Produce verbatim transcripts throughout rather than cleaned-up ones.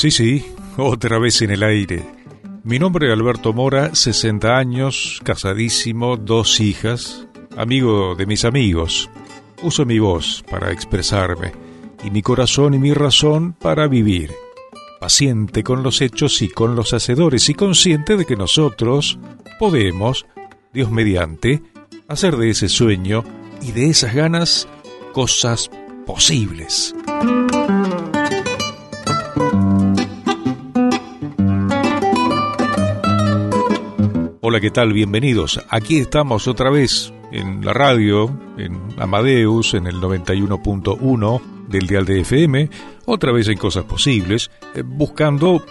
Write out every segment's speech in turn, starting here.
Sí, sí, otra vez en el aire. Mi nombre es Alberto Mora, sesenta años, casadísimo, dos hijas, amigo de mis amigos. Uso mi voz para expresarme, y mi corazón y mi razón para vivir. Paciente con los hechos y con los hacedores, y consciente de que nosotros podemos, Dios mediante, hacer de ese sueño y de esas ganas cosas posibles. Hola, ¿qué tal? Bienvenidos. Aquí estamos otra vez en la radio, en Amadeus, en el noventa y uno punto uno del dial de F M, otra vez en Cosas Posibles, eh, buscando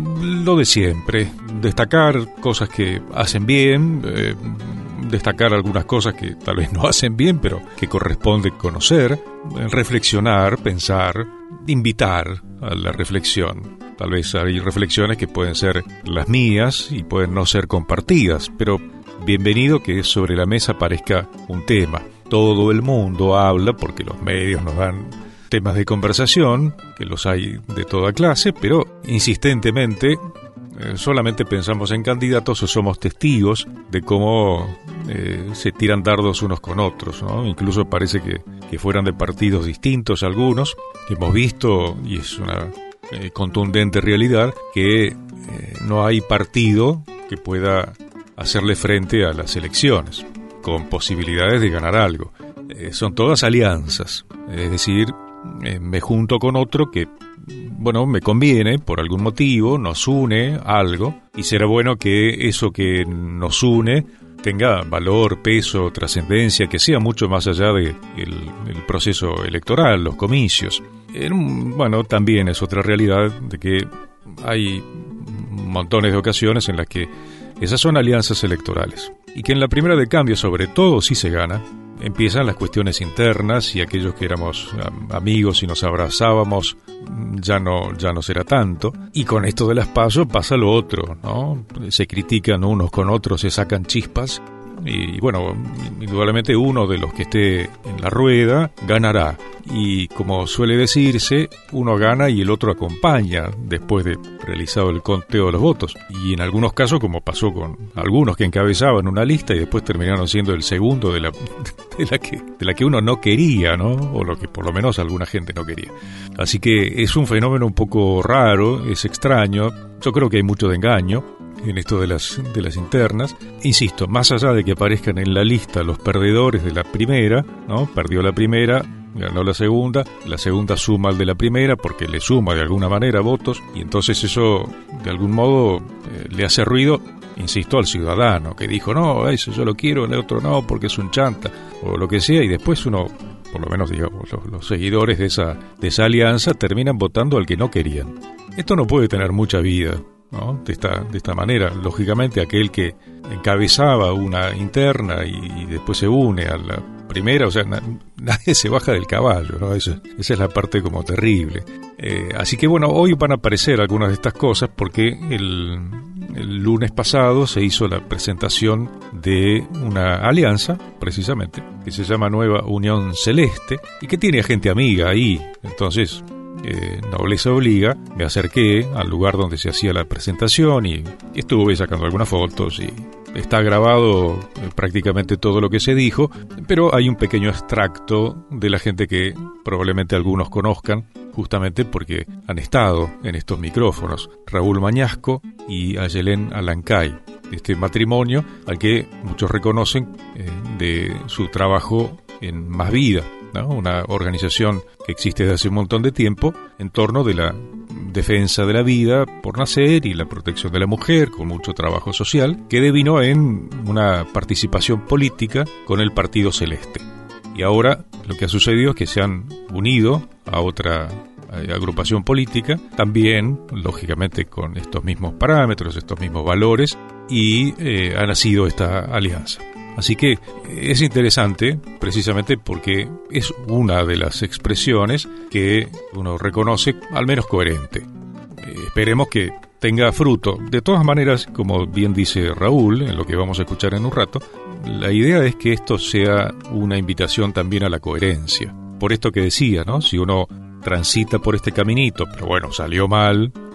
lo de siempre, destacar cosas que hacen bien, eh, destacar algunas cosas que tal vez no hacen bien, pero que corresponde conocer, eh, reflexionar, pensar, invitar a la reflexión. Tal vez hay reflexiones que pueden ser las mías y pueden no ser compartidas, pero bienvenido que sobre la mesa aparezca un tema. Todo el mundo habla porque los medios nos dan temas de conversación, que los hay de toda clase, pero insistentemente eh, solamente pensamos en candidatos o somos testigos de cómo eh, se tiran dardos unos con otros, ¿no? Incluso parece que, que fueran de partidos distintos algunos, que hemos visto, y es una eh, contundente realidad, que eh, no hay partido que pueda hacerle frente a las elecciones, con posibilidades de ganar algo. Eh, son todas alianzas, es decir, eh, me junto con otro que, bueno, me conviene por algún motivo, nos une algo, y será bueno que eso que nos une tenga valor, peso, trascendencia, que sea mucho más allá de el, el proceso electoral, los comicios. En un, bueno, también es otra realidad de que hay montones de ocasiones en las que esas son alianzas electorales, y que en la primera de cambio, sobre todo si se gana, empiezan las cuestiones internas, y aquellos que éramos amigos y nos abrazábamos ya no, ya no será tanto. Y con esto de las PASO pasa lo otro, ¿no? Se critican unos con otros, se sacan chispas, y bueno, indudablemente uno de los que esté en la rueda ganará. Y como suele decirse, uno gana y el otro acompaña después de realizado el conteo de los votos. Y en algunos casos, como pasó con algunos que encabezaban una lista y después terminaron siendo el segundo de la, de la, que, de la que uno no quería, ¿no? O lo que por lo menos alguna gente no quería. Así que es un fenómeno un poco raro, es extraño. Yo creo que hay mucho de engaño en esto de las, de las internas. Insisto, más allá de que aparezcan en la lista los perdedores de la primera, ¿no? Perdió la primera, ganó la segunda, la segunda suma al de la primera porque le suma de alguna manera votos, y entonces eso de algún modo eh, le hace ruido, insisto, al ciudadano que dijo, no, eso yo lo quiero, el otro no, porque es un chanta, o lo que sea, y después uno, por lo menos digamos, los, los seguidores de esa, de esa alianza terminan votando al que no querían. Esto no puede tener mucha vida, ¿no? De esta, de esta manera. Lógicamente aquel que encabezaba una interna y, y después se une a la primera, o sea, na, nadie se baja del caballo, ¿no? Eso, esa es la parte como terrible. Eh, así que bueno, hoy van a aparecer algunas de estas cosas porque el, el lunes pasado se hizo la presentación de una alianza, precisamente, que se llama Nueva Unión Celeste y que tiene a gente amiga ahí. Entonces, Eh, nobleza obliga, me acerqué al lugar donde se hacía la presentación y, y estuve sacando algunas fotos, y está grabado eh, prácticamente todo lo que se dijo, pero hay un pequeño extracto de la gente que probablemente algunos conozcan, justamente porque han estado en estos micrófonos: Raúl Mañasco y Ayelén Alancay, este matrimonio al que muchos reconocen eh, de su trabajo en Más Vida, ¿no? Una organización que existe desde hace un montón de tiempo en torno de la defensa de la vida por nacer y la protección de la mujer, con mucho trabajo social, que devino en una participación política con el Partido Celeste. Y ahora lo que ha sucedido es que se han unido a otra agrupación política, también, lógicamente, con estos mismos parámetros, estos mismos valores, y eh, ha nacido esta alianza. Así que es interesante precisamente porque es una de las expresiones que uno reconoce al menos coherente. Eh, esperemos que tenga fruto. De todas maneras, como bien dice Raúl, en lo que vamos a escuchar en un rato, la idea es que esto sea una invitación también a la coherencia. Por esto que decía, ¿no? Si uno transita por este caminito, pero bueno, salió mal,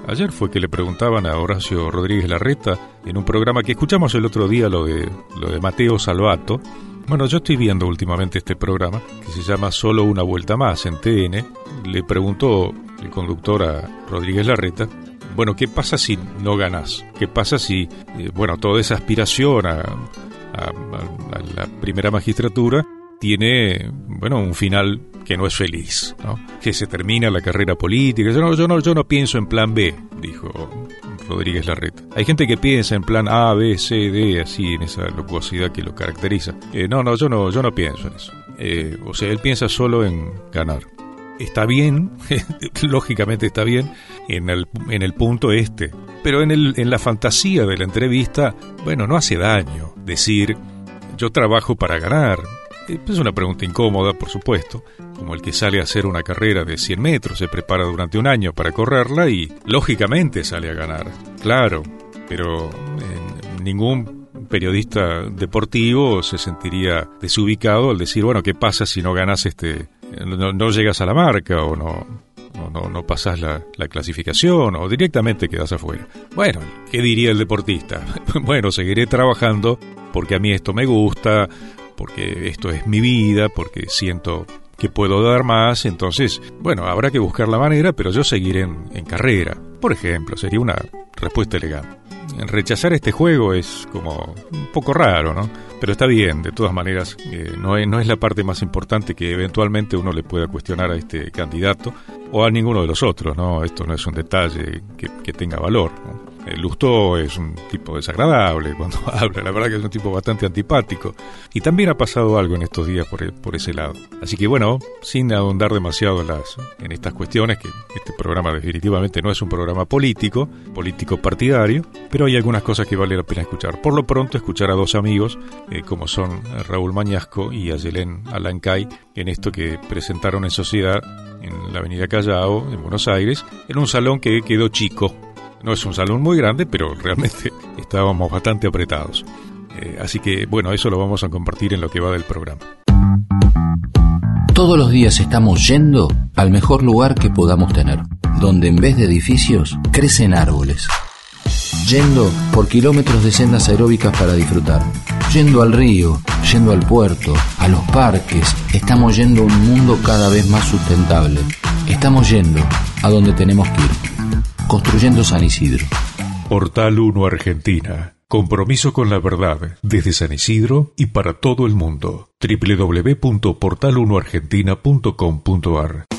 Ayer fue que le preguntaban a Horacio Rodríguez Larreta en un programa que escuchamos el otro día, lo de, lo de Mateo Salvato. Bueno, yo estoy viendo últimamente este programa que se llama Solo una vuelta más en T N. Le preguntó el conductor a Rodríguez Larreta, bueno, ¿qué pasa si no ganás? ¿Qué pasa si, eh, bueno, toda esa aspiración a, a, a la primera magistratura tiene, bueno, un final que no es feliz, ¿no? Que se termina la carrera política. Yo no, yo no, yo no pienso en plan B, dijo Rodríguez Larreta. Hay gente que piensa en plan A, B, C, D, así, en esa locuacidad que lo caracteriza. Eh, no, no, yo no, yo no pienso en eso. Eh, o sea, él piensa solo en ganar. Está bien, lógicamente está bien, en el, en el punto este. Pero en, el, en la fantasía de la entrevista, bueno, no hace daño decir, yo trabajo para ganar. Es una pregunta incómoda, por supuesto, como el que sale a hacer una carrera de cien metros, se prepara durante un año para correrla y lógicamente sale a ganar, claro, pero eh, ningún periodista deportivo se sentiría desubicado al decir, bueno, ¿qué pasa si no ganas este, no, no llegas a la marca o no, no, no, no pasas la, la clasificación o directamente quedas afuera? Bueno, ¿qué diría el deportista? Bueno, seguiré trabajando porque a mí esto me gusta, porque esto es mi vida, porque siento que puedo dar más, entonces, bueno, habrá que buscar la manera, pero yo seguiré en, en carrera. Por ejemplo, sería una respuesta elegante. Rechazar este juego es como un poco raro, ¿no? Pero está bien, de todas maneras, eh, no, es, no es la parte más importante que eventualmente uno le pueda cuestionar a este candidato o a ninguno de los otros, ¿no? Esto no es un detalle que, que tenga valor, ¿no? El Lustó es un tipo desagradable cuando habla, la verdad que es un tipo bastante antipático. Y también ha pasado algo en estos días por, por ese lado. Así que bueno, sin ahondar demasiado en, las, en estas cuestiones, que este programa definitivamente no es un programa político, político partidario, pero hay algunas cosas que vale la pena escuchar. Por lo pronto, escuchar a dos amigos, eh, como son Raúl Mañasco y Ayelén Alancay, en esto que presentaron en sociedad en la avenida Callao, en Buenos Aires, en un salón que quedó chico. No es un salón muy grande, pero realmente estábamos bastante apretados. Eh, así que, bueno, eso lo vamos a compartir en lo que va del programa. Todos los días estamos yendo al mejor lugar que podamos tener, donde en vez de edificios crecen árboles. Yendo por kilómetros de sendas aeróbicas para disfrutar. Yendo al río, yendo al puerto, a los parques. Estamos yendo a un mundo cada vez más sustentable. Estamos yendo a donde tenemos que ir. Construyendo San Isidro. Portal uno Argentina. Compromiso con la verdad desde San Isidro y para todo el mundo. doble u doble u doble u punto portal uno argentina punto com punto a r.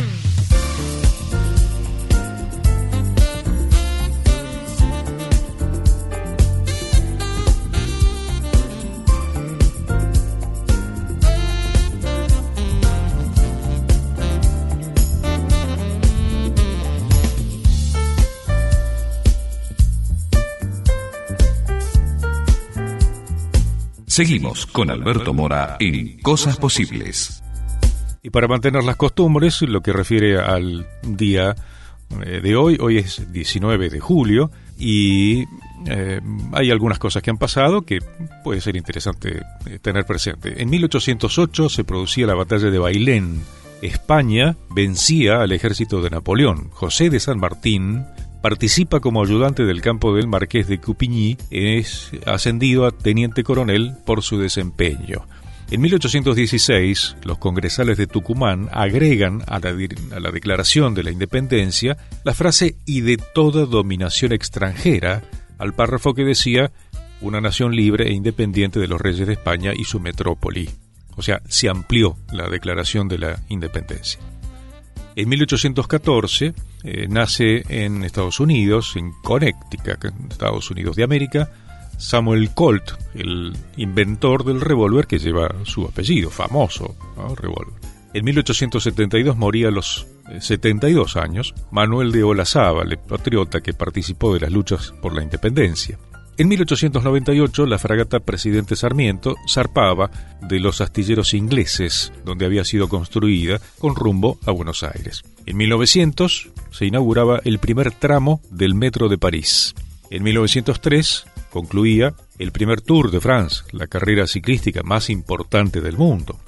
Seguimos con Alberto Mora en Cosas Posibles. Y para mantener las costumbres, lo que refiere al día eh, de hoy, hoy es diecinueve de julio y eh, hay algunas cosas que han pasado que puede ser interesante eh, tener presente. En mil ochocientos ocho se producía la batalla de Bailén. España vencía al ejército de Napoleón. José de San Martín participa como ayudante del campo del Marqués de Coupigny, es ascendido a teniente coronel por su desempeño. En mil ochocientos dieciséis, los congresales de Tucumán agregan a la, a la Declaración de la Independencia la frase «y de toda dominación extranjera» al párrafo que decía «una nación libre e independiente de los reyes de España y su metrópoli». O sea, se amplió la Declaración de la Independencia. En mil ochocientos catorce eh, nace en Estados Unidos, en Connecticut, Estados Unidos de América, Samuel Colt, el inventor del revólver que lleva su apellido, famoso, ¿no? Revólver. En mil ochocientos setenta y dos moría a los eh, setenta y dos años Manuel de Olazábal, el patriota que participó de las luchas por la independencia. En mil ochocientos noventa y ocho, la fragata Presidente Sarmiento zarpaba de los astilleros ingleses, donde había sido construida, con rumbo a Buenos Aires. En mil novecientos se inauguraba el primer tramo del Metro de París. En mil novecientos tres concluía el primer Tour de France, la carrera ciclística más importante del mundo.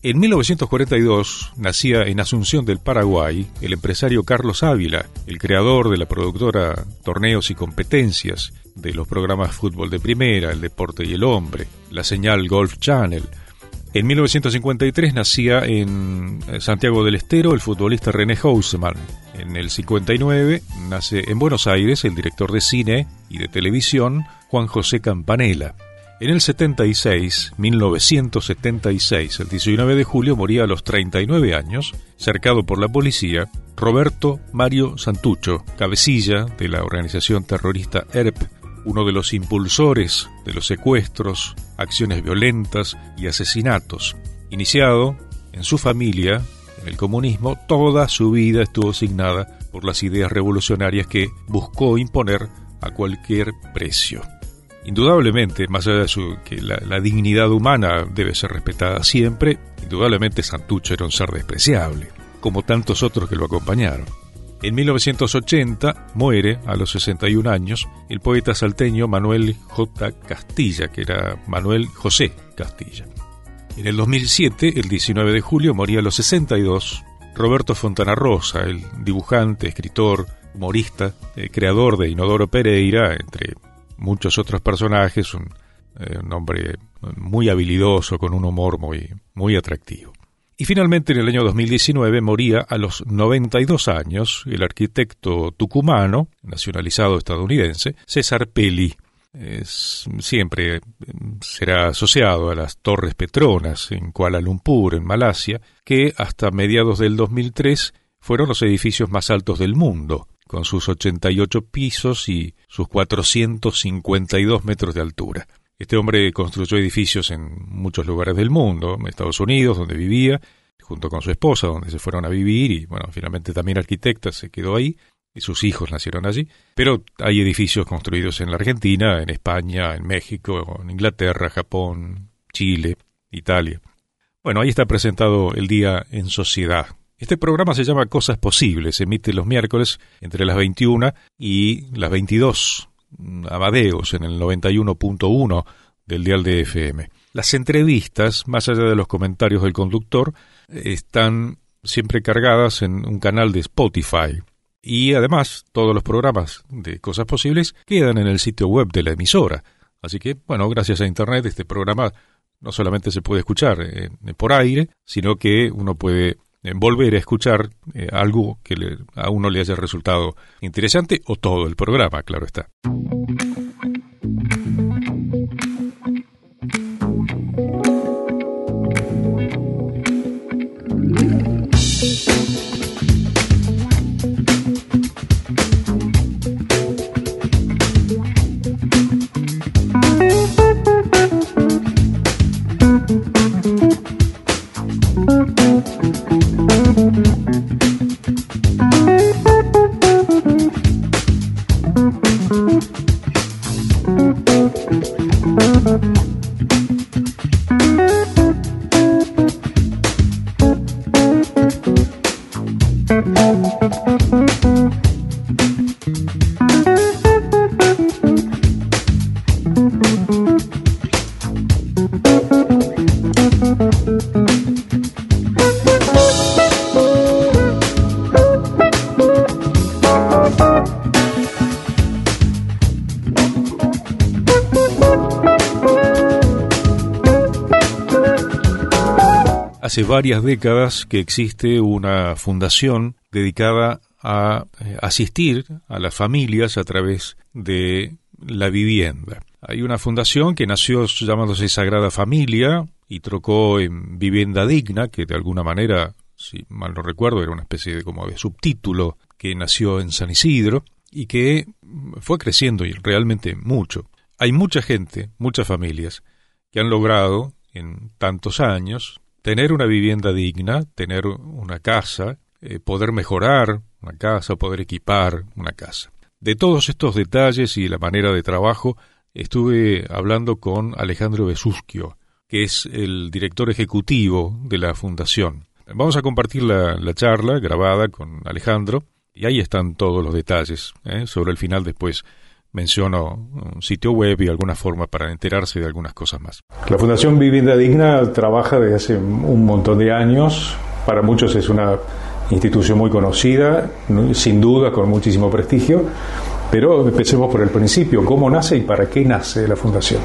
En mil novecientos cuarenta y dos nacía en Asunción del Paraguay el empresario Carlos Ávila, el creador de la productora Torneos y Competencias, de los programas Fútbol de Primera, El Deporte y el Hombre, la señal Golf Channel. En mil novecientos cincuenta y tres nacía en Santiago del Estero el futbolista René Houseman. En el cincuenta y nueve nace en Buenos Aires el director de cine y de televisión Juan José Campanella. En el setenta y seis, mil novecientos setenta y seis, el diecinueve de julio, moría a los treinta y nueve años, cercado por la policía, Roberto Mario Santucho, cabecilla de la organización terrorista E R P, uno de los impulsores de los secuestros, acciones violentas y asesinatos. Iniciado en su familia, en el comunismo, toda su vida estuvo signada por las ideas revolucionarias que buscó imponer a cualquier precio. Indudablemente, más allá de su, que la, la dignidad humana debe ser respetada siempre, indudablemente Santucho era un ser despreciable, como tantos otros que lo acompañaron. En mil novecientos ochenta muere, a los sesenta y un años, el poeta salteño Manuel J. Castilla, que era Manuel José Castilla. En el dos mil siete, el diecinueve de julio, moría a los sesenta y dos Roberto Fontana Rosa, el dibujante, escritor, humorista, eh, creador de Inodoro Pereira, entre muchos otros personajes, un, eh, un hombre muy habilidoso, con un humor muy, muy atractivo. Y finalmente, en el año dos mil diecinueve, moría a los noventa y dos años el arquitecto tucumano, nacionalizado estadounidense, César Pelli. Es, siempre será asociado a las Torres Petronas en Kuala Lumpur, en Malasia, que hasta mediados del dos mil tres fueron los edificios más altos del mundo, con sus ochenta y ocho pisos y sus cuatrocientos cincuenta y dos metros de altura. Este hombre construyó edificios en muchos lugares del mundo, en Estados Unidos, donde vivía, junto con su esposa, donde se fueron a vivir, y bueno, finalmente también arquitecta, se quedó ahí, y sus hijos nacieron allí. Pero hay edificios construidos en la Argentina, en España, en México, en Inglaterra, Japón, Chile, Italia. Bueno, ahí está presentado el Día en Sociedad. Este programa se llama Cosas Posibles, se emite los miércoles entre las veintiuna y las veintidós, Amadeus, en el noventa y uno punto uno del dial de F M. Las entrevistas, más allá de los comentarios del conductor, están siempre cargadas en un canal de Spotify. Y además, todos los programas de Cosas Posibles quedan en el sitio web de la emisora. Así que, bueno, gracias a Internet, este programa no solamente se puede escuchar eh, por aire, sino que uno puede volver a escuchar eh, algo que le, a uno le haya resultado interesante, o todo el programa, claro está. Hace varias décadas que existe una fundación dedicada a asistir a las familias a través de la vivienda. Hay una fundación que nació llamándose Sagrada Familia y trocó en Vivienda Digna, que de alguna manera, si mal no recuerdo, era una especie de como de subtítulo que nació en San Isidro y que fue creciendo y realmente mucho. Hay mucha gente, muchas familias, que han logrado en tantos años tener una vivienda digna, tener una casa, eh, poder mejorar una casa, poder equipar una casa. De todos estos detalles y la manera de trabajo estuve hablando con Alejandro Besusquio, que es el director ejecutivo de la fundación. Vamos a compartir la, la charla grabada con Alejandro y ahí están todos los detalles. ¿eh? Sobre el final después menciono un sitio web y alguna forma para enterarse de algunas cosas más. La Fundación Vivienda Digna trabaja desde hace un montón de años. Para muchos es una institución muy conocida, sin duda con muchísimo prestigio, pero empecemos por el principio. ¿Cómo nace y para qué nace la Fundación?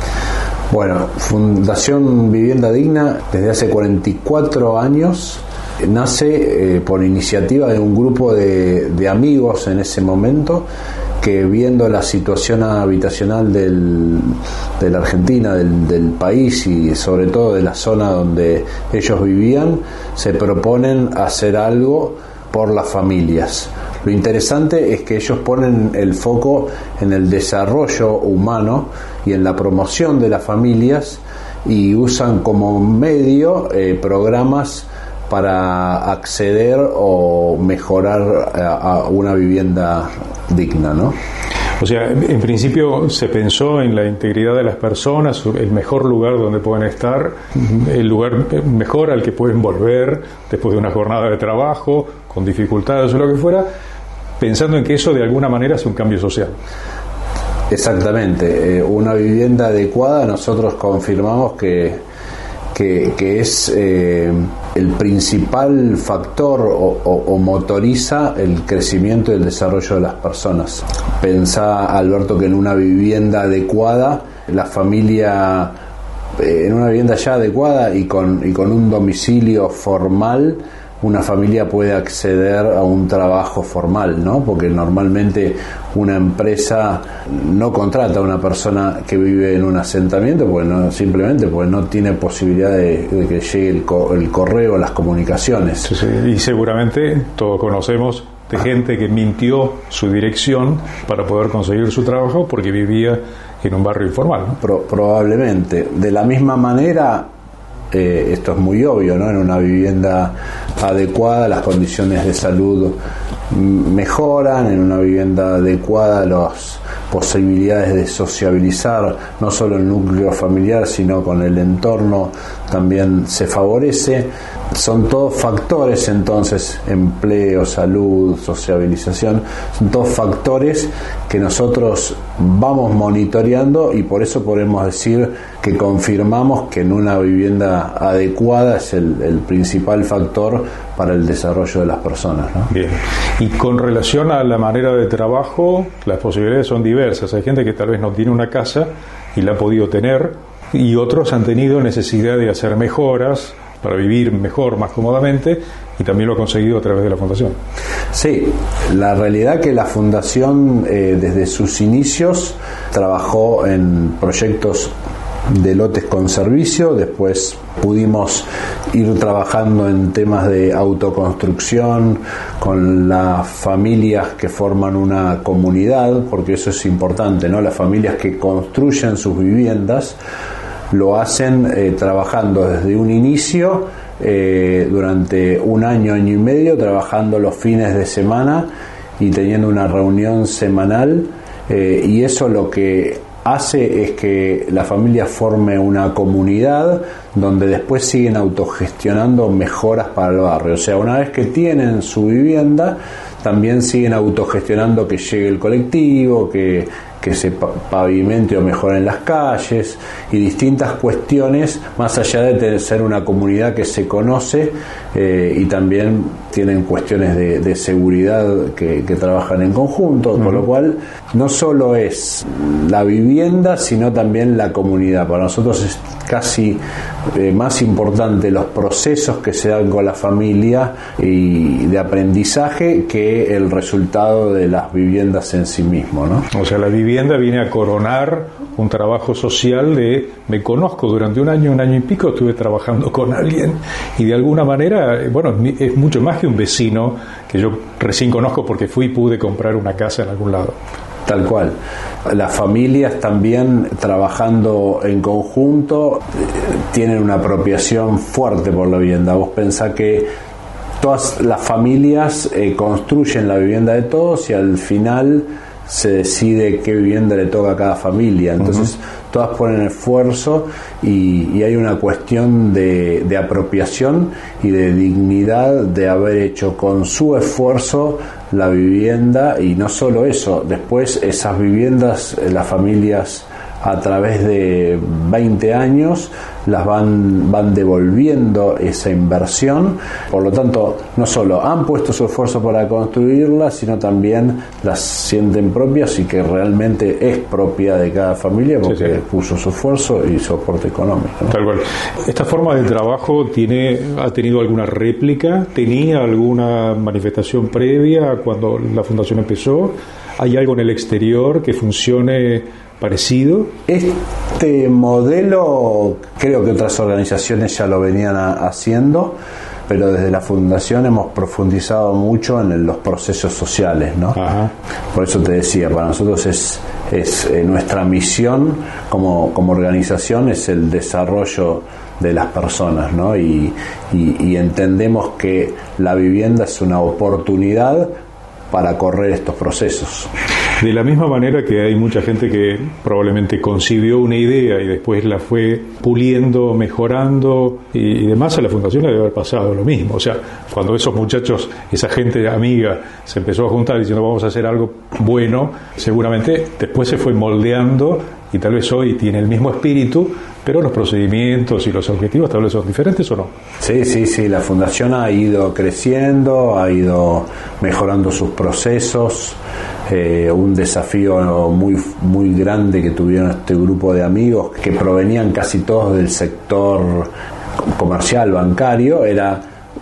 Bueno, Fundación Vivienda Digna desde hace cuarenta y cuatro años nace eh, por iniciativa de un grupo de, de amigos en ese momento que, viendo la situación habitacional del, de la Argentina, del, del país y sobre todo de la zona donde ellos vivían, se proponen hacer algo por las familias. Lo interesante es que ellos ponen el foco en el desarrollo humano y en la promoción de las familias y usan como medio eh, programas para acceder o mejorar a, a una vivienda digna, ¿no? O sea, en principio se pensó en la integridad de las personas, el mejor lugar donde pueden estar, el lugar mejor al que pueden volver después de una jornada de trabajo, con dificultades o lo que fuera, pensando en que eso de alguna manera es un cambio social. Exactamente, eh, una vivienda adecuada nosotros confirmamos que, que, que es eh, el principal factor o, o, o motoriza el crecimiento y el desarrollo de las personas. Pensá, Alberto, que en una vivienda adecuada, la familia, eh, en una vivienda ya adecuada y con, y con un domicilio formal, una familia puede acceder a un trabajo formal, ¿no? Porque normalmente una empresa no contrata a una persona que vive en un asentamiento, porque no, simplemente porque no tiene posibilidad de, de que llegue el, co- el correo, las comunicaciones. Sí, sí. Y seguramente todos conocemos de gente que mintió su dirección para poder conseguir su trabajo porque vivía en un barrio informal, ¿no? Pro- probablemente. De la misma manera, Eh, esto es muy obvio, ¿no? En una vivienda adecuada las condiciones de salud mejoran, en una vivienda adecuada las posibilidades de sociabilizar, no solo el núcleo familiar, sino con el entorno, también se favorece. Son todos factores, entonces, empleo, salud, sociabilización, son todos factores que nosotros vamos monitoreando y por eso podemos decir que confirmamos que en una vivienda adecuada es el, el principal factor para el desarrollo de las personas, ¿no? Bien. Y con relación a la manera de trabajo, las posibilidades son diversas. Hay gente que tal vez no tiene una casa y la ha podido tener, y otros han tenido necesidad de hacer mejoras para vivir mejor, más cómodamente, y también lo ha conseguido a través de la Fundación. Sí, la realidad que la Fundación eh, desde sus inicios trabajó en proyectos de lotes con servicio, después pudimos ir trabajando en temas de autoconstrucción con las familias que forman una comunidad, porque eso es importante, ¿no? Las familias que construyen sus viviendas lo hacen eh, trabajando desde un inicio, eh, durante un año, año y medio, trabajando los fines de semana y teniendo una reunión semanal, eh, y eso lo que hace es que la familia forme una comunidad donde después siguen autogestionando mejoras para el barrio. O sea, una vez que tienen su vivienda, también siguen autogestionando que llegue el colectivo, que, que se pavimente o mejoren las calles y distintas cuestiones, más allá de ser una comunidad que se conoce, eh, y también tienen cuestiones de, de seguridad que, que trabajan en conjunto, uh-huh. Por lo cual no solo es la vivienda, sino también la comunidad. Para nosotros es casi eh, más importante los procesos que se dan con la familia y de aprendizaje que el resultado de las viviendas en sí mismo, ¿no? O sea, la vivienda viene a coronar un trabajo social de me conozco durante un año, un año y pico, estuve trabajando con alguien y de alguna manera, bueno, es mucho más que un vecino que yo recién conozco porque fui y pude comprar una casa en algún lado. Tal cual. Las familias también trabajando en conjunto tienen una apropiación fuerte por la vivienda. Vos pensás que todas las familias eh, construyen la vivienda de todos y al final se decide qué vivienda le toca a cada familia. Entonces uh-huh. todas ponen esfuerzo y, y hay una cuestión de, de apropiación y de dignidad de haber hecho con su esfuerzo la vivienda, y no solo eso, después esas viviendas, las familias a través de veinte años las van, van devolviendo esa inversión. Por lo tanto, no solo han puesto su esfuerzo para construirlas, sino también las sienten propias y que realmente es propia de cada familia porque sí, sí. puso su esfuerzo y soporte económico, ¿no? Tal cual. ¿Esta forma de trabajo tiene, ha tenido alguna réplica? ¿Tenía alguna manifestación previa cuando la fundación empezó? ¿Hay algo en el exterior que funcione parecido? Este modelo creo que otras organizaciones ya lo venían a, haciendo, pero desde la fundación hemos profundizado mucho en el, los procesos sociales, ¿no? Ajá. Por eso te decía, para nosotros es, es eh, nuestra misión como, como organización es el desarrollo de las personas, ¿no? Y, y, y entendemos que la vivienda es una oportunidad para correr estos procesos. De la misma manera que hay mucha gente que probablemente concibió una idea y después la fue puliendo, mejorando y, y demás, a la fundación le debe haber pasado lo mismo. O sea, cuando esos muchachos, esa gente amiga se empezó a juntar diciendo vamos a hacer algo bueno, seguramente después se fue moldeando y tal vez hoy tiene el mismo espíritu, pero los procedimientos y los objetivos tal vez son diferentes, ¿o no? Sí, sí, sí, la fundación ha ido creciendo, ha ido mejorando sus procesos. Eh, un desafío muy, muy grande que tuvieron este grupo de amigos que provenían casi todos del sector comercial, bancario, era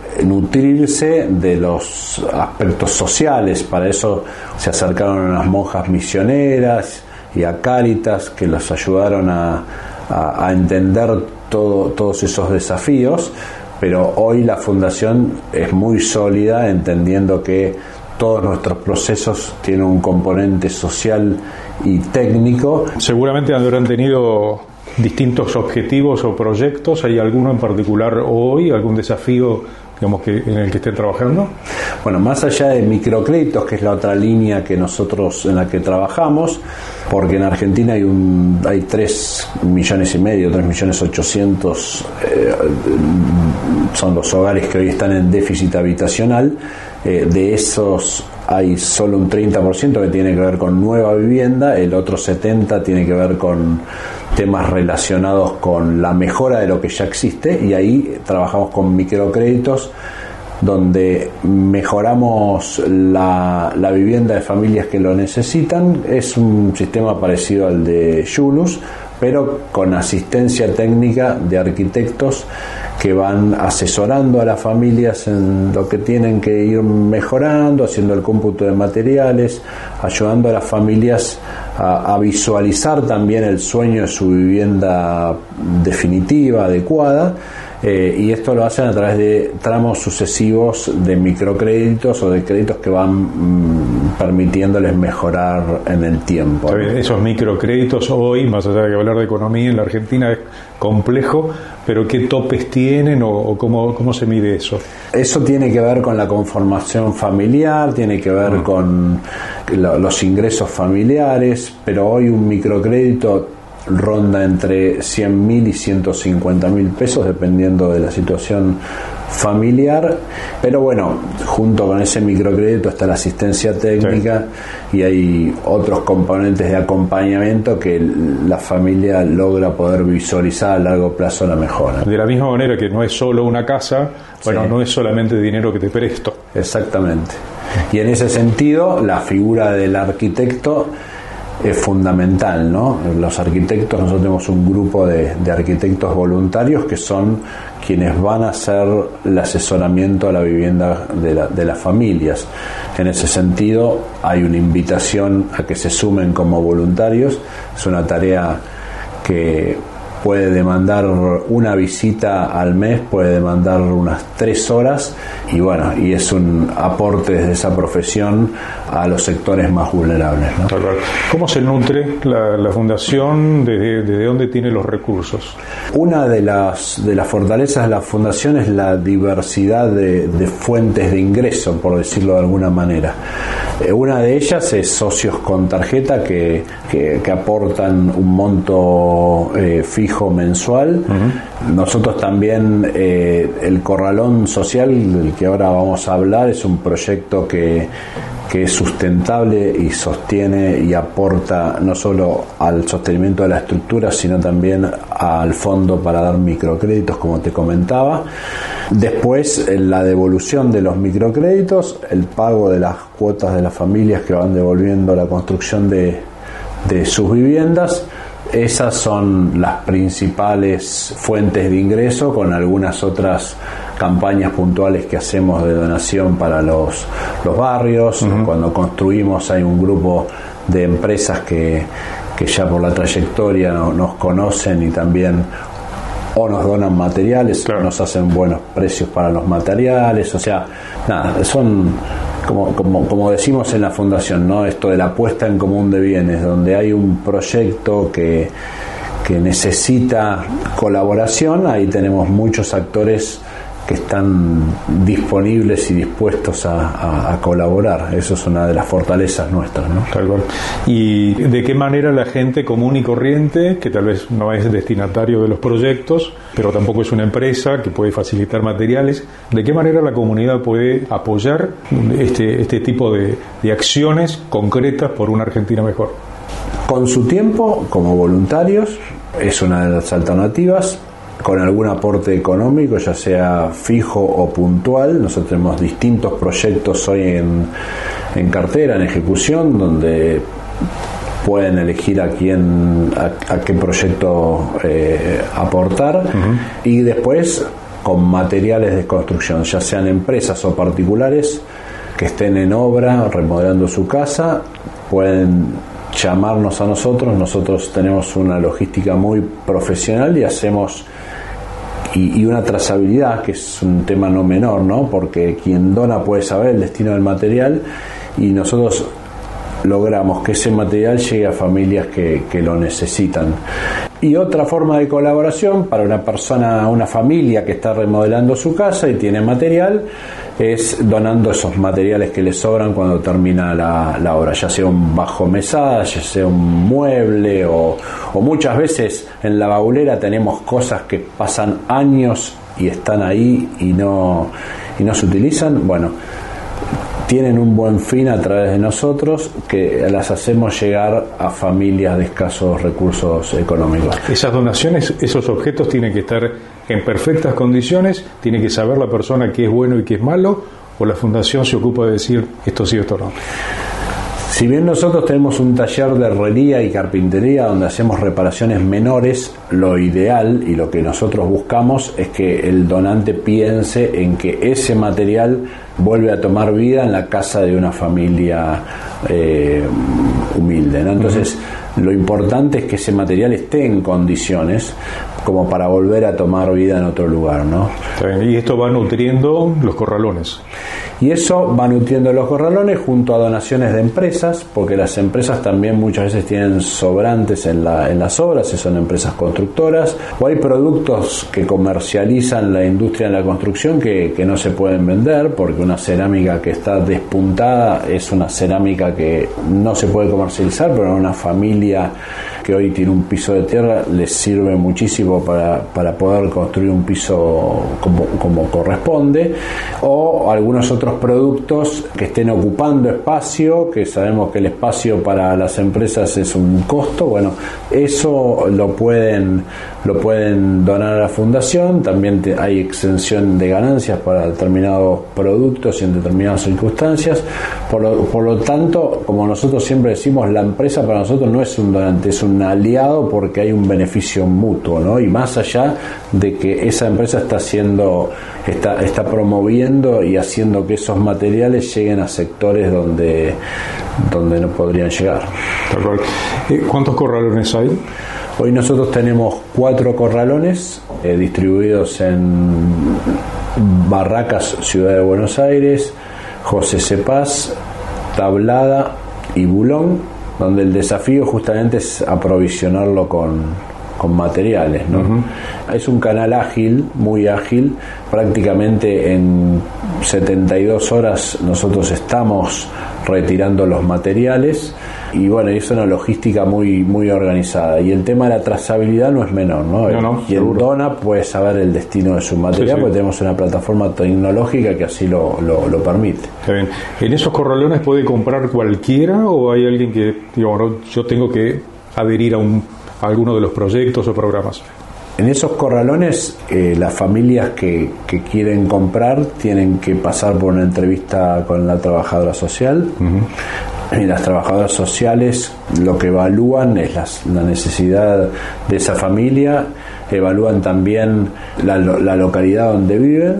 nutrirse de los aspectos sociales. Para eso se acercaron a las monjas misioneras y a Cáritas, que los ayudaron a, a, a entender todo, todos esos desafíos, pero hoy la fundación es muy sólida, entendiendo que todos nuestros procesos tienen un componente social y técnico. Seguramente habrán tenido distintos objetivos o proyectos. ¿Hay alguno en particular hoy, algún desafío, digamos, que en el que estén trabajando? Bueno, más allá de microcréditos, que es la otra línea que nosotros en la que trabajamos, porque en Argentina hay un hay tres millones y medio, tres millones ochocientos eh, son los hogares que hoy están en déficit habitacional. Eh, de esos hay solo un treinta por ciento que tiene que ver con nueva vivienda, el otro setenta por ciento tiene que ver con temas relacionados con la mejora de lo que ya existe, y ahí trabajamos con microcréditos donde mejoramos la, la vivienda de familias que lo necesitan. Es un sistema parecido al de Yulus, pero con asistencia técnica de arquitectos que van asesorando a las familias en lo que tienen que ir mejorando, haciendo el cómputo de materiales, ayudando a las familias a, a visualizar también el sueño de su vivienda definitiva, adecuada. Eh, y esto lo hacen a través de tramos sucesivos de microcréditos o de créditos que van mm, permitiéndoles mejorar en el tiempo. ¿No? Esos microcréditos hoy, más allá de hablar de economía en la Argentina, es complejo, pero ¿qué topes tienen o, o cómo, cómo se mide eso? Eso tiene que ver con la conformación familiar, tiene que ver mm. con lo, los ingresos familiares, pero hoy un microcrédito ronda entre cien mil y ciento cincuenta mil pesos dependiendo de la situación familiar, pero bueno, junto con ese microcrédito está la asistencia técnica, sí. Y hay otros componentes de acompañamiento que la familia logra poder visualizar a largo plazo la mejora. De la misma manera que no es solo una casa, bueno, sí. No es solamente dinero que te presto. Exactamente. Y en ese sentido, la figura del arquitecto es fundamental, ¿no? Los arquitectos, nosotros tenemos un grupo de, de arquitectos voluntarios que son quienes van a hacer el asesoramiento a la vivienda de, la, de las familias. En ese sentido, hay una invitación a que se sumen como voluntarios. Es una tarea que puede demandar una visita al mes, puede demandar unas tres horas y bueno, y es un aporte desde esa profesión a los sectores más vulnerables, ¿no? ¿Cómo se nutre la, la fundación? ¿Desde, desde dónde tiene los recursos? Una de las, de las fortalezas de la fundación es la diversidad de, de fuentes de ingreso, por decirlo de alguna manera. Eh, una de ellas es socios con tarjeta que, que, que aportan un monto eh, fijo mensual. Uh-huh. Nosotros también, eh, el Corralón Social, del que ahora vamos a hablar, es un proyecto que que es sustentable y sostiene y aporta no solo al sostenimiento de la estructura, sino también al fondo para dar microcréditos, como te comentaba. Después, la devolución de los microcréditos, el pago de las cuotas de las familias que van devolviendo la construcción de, de sus viviendas. Esas son las principales fuentes de ingreso, con algunas otras campañas puntuales que hacemos de donación para los, los barrios. Uh-huh. Cuando construimos hay un grupo de empresas que, que ya por la trayectoria no, nos conocen y también o nos donan materiales, claro, o nos hacen buenos precios para los materiales. O sea, nada, son... Como, como, como decimos en la fundación, ¿no? Esto de la puesta en común de bienes, donde hay un proyecto que, que necesita colaboración, ahí tenemos muchos actores que están disponibles y dispuestos a, a, a colaborar. Eso es una de las fortalezas nuestras, ¿no? Tal cual. ¿Y de qué manera la gente común y corriente, que tal vez no es destinatario de los proyectos, pero tampoco es una empresa que puede facilitar materiales, de qué manera la comunidad puede apoyar este, este tipo de, de acciones concretas por una Argentina mejor? Con su tiempo, como voluntarios, es una de las alternativas. Con algún aporte económico, ya sea fijo o puntual. Nosotros tenemos distintos proyectos hoy en, en cartera, en ejecución, donde pueden elegir a quién, a, a qué proyecto eh, aportar. Uh-huh. Y después con materiales de construcción, ya sean empresas o particulares que estén en obra, remodelando su casa, pueden llamarnos a nosotros. Nosotros tenemos una logística muy profesional y hacemos y, y una trazabilidad, que es un tema no menor, ¿no? Porque quien dona puede saber el destino del material y nosotros logramos que ese material llegue a familias que, que lo necesitan. Y otra forma de colaboración para una persona, una familia que está remodelando su casa y tiene material, es donando esos materiales que le sobran cuando termina la, la obra, ya sea un bajo mesada, ya sea un mueble o, o muchas veces en la baulera tenemos cosas que pasan años y están ahí y no, y no se utilizan. Bueno, tienen un buen fin a través de nosotros, que las hacemos llegar a familias de escasos recursos económicos. Esas donaciones, esos objetos tienen que estar en perfectas condiciones, tiene que saber la persona qué es bueno y qué es malo, o la fundación se ocupa de decir esto sí, esto no. Si bien nosotros tenemos un taller de herrería y carpintería donde hacemos reparaciones menores, lo ideal y lo que nosotros buscamos es que el donante piense en que ese material vuelve a tomar vida en la casa de una familia eh, humilde, ¿no? Entonces, uh-huh. Lo importante es que ese material esté en condiciones como para volver a tomar vida en otro lugar, ¿no? Y esto va nutriendo los corralones. Y eso va nutriendo los corralones junto a donaciones de empresas, porque las empresas también muchas veces tienen sobrantes en, la, en las obras, si son empresas constructoras, o hay productos que comercializan la industria de la construcción que, que no se pueden vender, porque una cerámica que está despuntada es una cerámica que no se puede comercializar, pero a una familia que hoy tiene un piso de tierra les sirve muchísimo para, para poder construir un piso como, como corresponde, o algunos otros productos que estén ocupando espacio, que sabemos que el espacio para las empresas es un costo. Bueno, eso lo pueden lo pueden donar a la fundación. También te, hay exención de ganancias para determinados productos y en determinadas circunstancias. Por lo, por lo tanto, como nosotros siempre decimos, la empresa para nosotros no es un donante, es un aliado, porque hay un beneficio mutuo, ¿no? Y más allá de que esa empresa está haciendo, está, está promoviendo y haciendo que que esos materiales lleguen a sectores donde, donde no podrían llegar. ¿Cuántos corralones hay? Hoy nosotros tenemos cuatro corralones eh, distribuidos en Barracas, Ciudad de Buenos Aires, José Cepaz, Tablada y Bulón, donde el desafío justamente es aprovisionarlo con, con materiales, ¿no? Uh-huh. Es un canal ágil, muy ágil, prácticamente en setenta y dos horas nosotros estamos retirando los materiales y bueno, es una logística muy muy organizada y el tema de la trazabilidad no es menor, ¿no? no, no Quien seguro. dona puede saber el destino de su material, sí, sí. porque tenemos una plataforma tecnológica que así lo, lo, lo permite. Está bien. ¿En esos corralones puede comprar cualquiera o hay alguien que, digamos, no, yo tengo que adherir a, un, a alguno de los proyectos o programas? En esos corralones, eh, las familias que, que quieren comprar tienen que pasar por una entrevista con la trabajadora social. Uh-huh. Y las trabajadoras sociales lo que evalúan es las, la necesidad de esa familia, evalúan también la, la localidad donde viven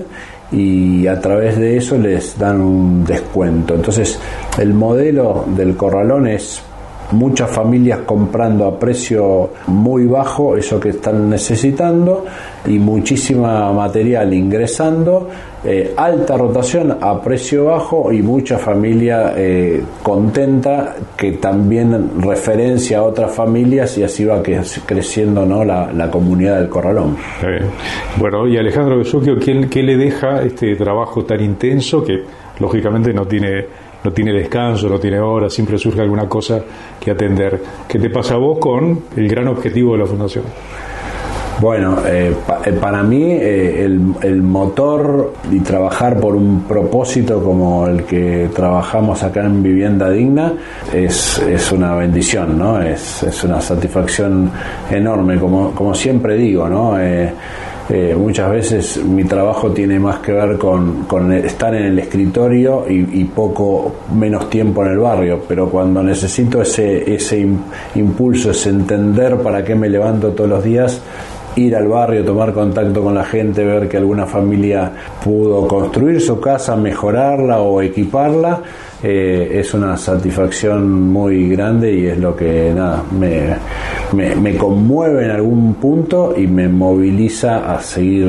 y a través de eso les dan un descuento. Entonces, el modelo del corralón es muchas familias comprando a precio muy bajo eso que están necesitando y muchísima material ingresando, eh, alta rotación a precio bajo y mucha familia eh, contenta que también referencia a otras familias y así va que, creciendo, ¿no? la, la comunidad del corralón. Eh, bueno, y Alejandro Besuquio, ¿qué, ¿qué le deja este trabajo tan intenso que lógicamente no tiene no tiene descanso, no tiene horas, siempre surge alguna cosa que atender? ¿Qué te pasa a vos con el gran objetivo de la Fundación? Bueno, eh, pa, eh, para mí eh, el, el motor y trabajar por un propósito como el que trabajamos acá en Vivienda Digna es, es una bendición, ¿no? Es, es una satisfacción enorme, como, como siempre digo, ¿no? Eh, Eh, muchas veces mi trabajo tiene más que ver con, con estar en el escritorio y, y poco menos tiempo en el barrio, pero cuando necesito ese, ese impulso, ese entender para qué me levanto todos los días, ir al barrio, tomar contacto con la gente, ver que alguna familia pudo construir su casa, mejorarla o equiparla, eh, es una satisfacción muy grande y es lo que nada me, me, me conmueve en algún punto y me moviliza a seguir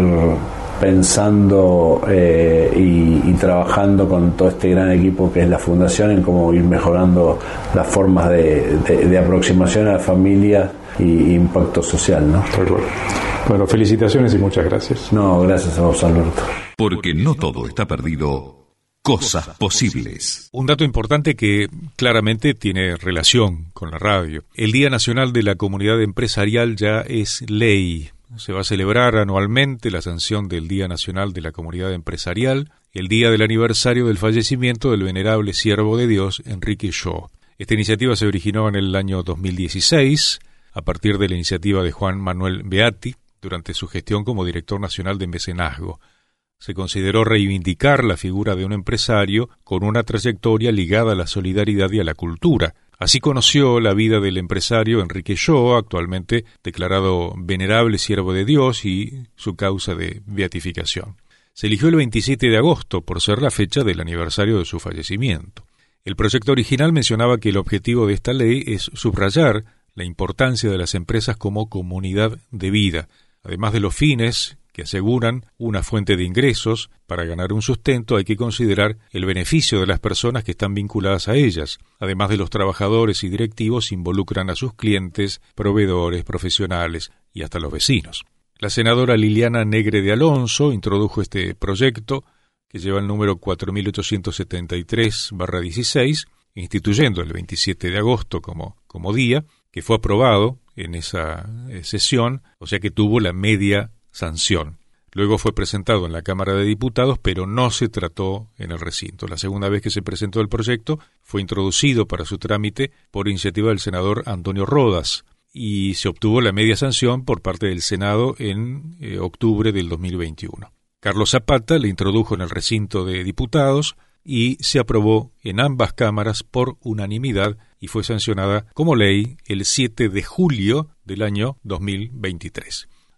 pensando eh, y, y trabajando con todo este gran equipo que es la Fundación en cómo ir mejorando las formas de, de, de aproximación a la familia y impacto social, ¿no? Bueno, felicitaciones y muchas gracias. No, gracias a vos, Alberto. Porque no todo está perdido. Cosas posibles. Un dato importante que claramente tiene relación con la radio. El Día Nacional de la Comunidad Empresarial ya es ley. Se va a celebrar anualmente la sanción del Día Nacional de la Comunidad Empresarial, el día del aniversario del fallecimiento del venerable siervo de Dios, Enrique Shaw. Esta iniciativa se originó en el año dos mil dieciséis, a partir de la iniciativa de Juan Manuel Beatti, durante su gestión como director nacional de mecenazgo. Se consideró reivindicar la figura de un empresario con una trayectoria ligada a la solidaridad y a la cultura. Así conoció la vida del empresario Enrique Shaw, actualmente declarado venerable siervo de Dios, y su causa de beatificación. Se eligió el veintisiete de agosto por ser la fecha del aniversario de su fallecimiento. El proyecto original mencionaba que el objetivo de esta ley es subrayar la importancia de las empresas como comunidad de vida, además de los fines que aseguran una fuente de ingresos. Para ganar un sustento hay que considerar el beneficio de las personas que están vinculadas a ellas. Además de los trabajadores y directivos, involucran a sus clientes, proveedores, profesionales y hasta los vecinos. La senadora Liliana Negre de Alonso introdujo este proyecto, que lleva el número cuatro mil ochocientos setenta y tres barra dieciséis, instituyendo el veintisiete de agosto como, como día, que fue aprobado en esa eh, sesión, o sea que tuvo la media sanción. Luego fue presentado en la Cámara de Diputados, pero no se trató en el recinto. La segunda vez que se presentó el proyecto fue introducido para su trámite por iniciativa del senador Antonio Rodas y se obtuvo la media sanción por parte del Senado en eh, octubre del dos mil veintiuno. Carlos Zapata le introdujo en el recinto de diputados y se aprobó en ambas cámaras por unanimidad y fue sancionada como ley el siete de julio del año dos mil veintitrés.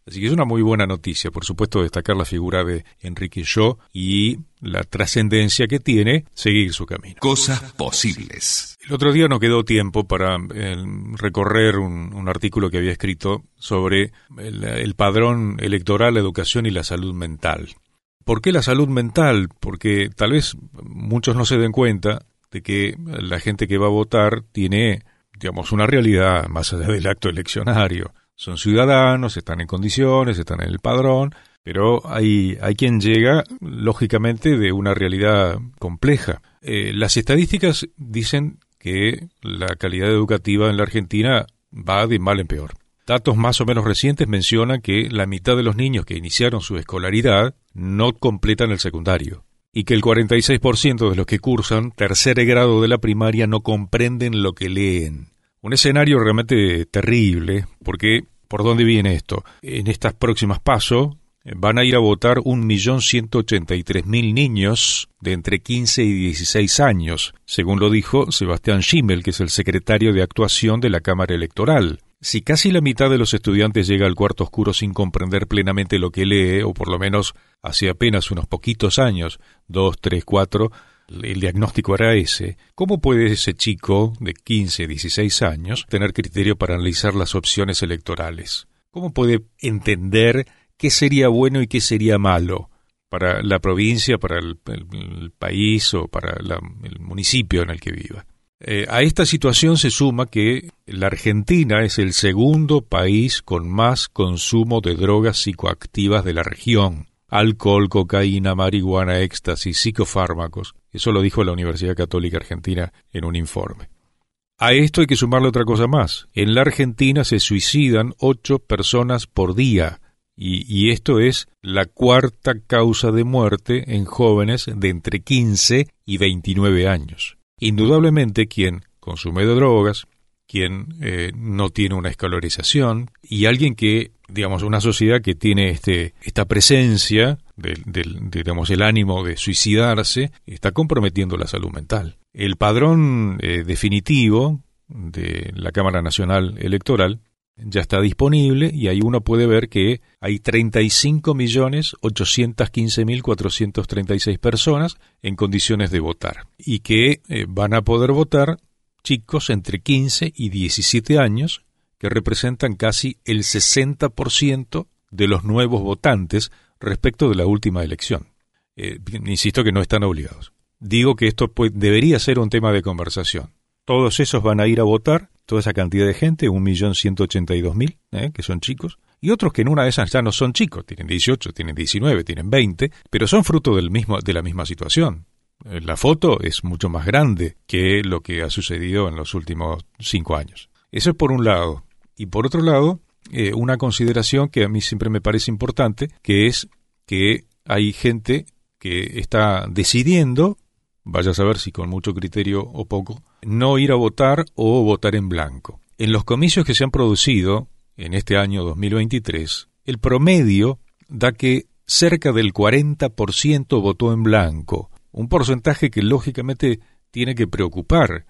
Así que es una muy buena noticia, por supuesto, destacar la figura de Enrique Yo y la trascendencia que tiene seguir su camino. Cosas posibles. El otro día no quedó tiempo para eh, recorrer un, un artículo que había escrito sobre el, el padrón electoral, la educación y la salud mental. ¿Por qué la salud mental? Porque tal vez muchos no se den cuenta de que la gente que va a votar tiene, digamos, una realidad más allá del acto eleccionario. Son ciudadanos, están en condiciones, están en el padrón, pero hay, hay quien llega, lógicamente, de una realidad compleja. Eh, las estadísticas dicen que la calidad educativa en la Argentina va de mal en peor. Datos más o menos recientes mencionan que la mitad de los niños que iniciaron su escolaridad no completan el secundario y que el cuarenta y seis por ciento de los que cursan tercer grado de la primaria no comprenden lo que leen. Un escenario realmente terrible, porque ¿por dónde viene esto? En estas próximas PASO van a ir a votar un millón ciento ochenta y tres mil niños de entre quince y dieciséis años, según lo dijo Sebastián Schimmel, que es el secretario de actuación de la Cámara Electoral. Si casi la mitad de los estudiantes llega al cuarto oscuro sin comprender plenamente lo que lee, o por lo menos hace apenas unos poquitos años, dos, tres, cuatro, el diagnóstico era ese, ¿cómo puede ese chico de quince, dieciséis años tener criterio para analizar las opciones electorales? ¿Cómo puede entender qué sería bueno y qué sería malo para la provincia, para el, el, el país o para la, el municipio en el que viva? Eh, a esta situación se suma que la Argentina es el segundo país con más consumo de drogas psicoactivas de la región. Alcohol, cocaína, marihuana, éxtasis, psicofármacos. Eso lo dijo la Universidad Católica Argentina en un informe. A esto hay que sumarle otra cosa más. En la Argentina se suicidan ocho personas por día. Y, y esto es la cuarta causa de muerte en jóvenes de entre quince y veintinueve años. Indudablemente quien consume drogas, quien eh, no tiene una escolarización y alguien que, digamos, una sociedad que tiene este esta presencia del, del digamos, el ánimo de suicidarse, está comprometiendo la salud mental. El padrón eh, definitivo de la Cámara Nacional Electoral ya está disponible y ahí uno puede ver que hay treinta y cinco millones ochocientos quince mil cuatrocientas treinta y seis personas en condiciones de votar y que eh, van a poder votar chicos entre quince y diecisiete años, que representan casi el sesenta por ciento de los nuevos votantes respecto de la última elección. Eh, insisto que no están obligados. Digo que esto pues, debería ser un tema de conversación. Todos esos van a ir a votar, toda esa cantidad de gente, un millón ciento ochenta y dos mil, eh, que son chicos, y otros que en una de esas ya no son chicos, tienen dieciocho, tienen diecinueve, tienen veinte, pero son fruto del mismo, de la misma situación. La foto es mucho más grande que lo que ha sucedido en los últimos cinco años. Eso es por un lado. Y por otro lado, eh, una consideración que a mí siempre me parece importante, que es que hay gente que está decidiendo, vaya a saber si con mucho criterio o poco, no ir a votar o votar en blanco. En los comicios que se han producido en este año dos mil veintitrés, el promedio da que cerca del cuarenta por ciento votó en blanco. Un porcentaje que lógicamente tiene que preocupar,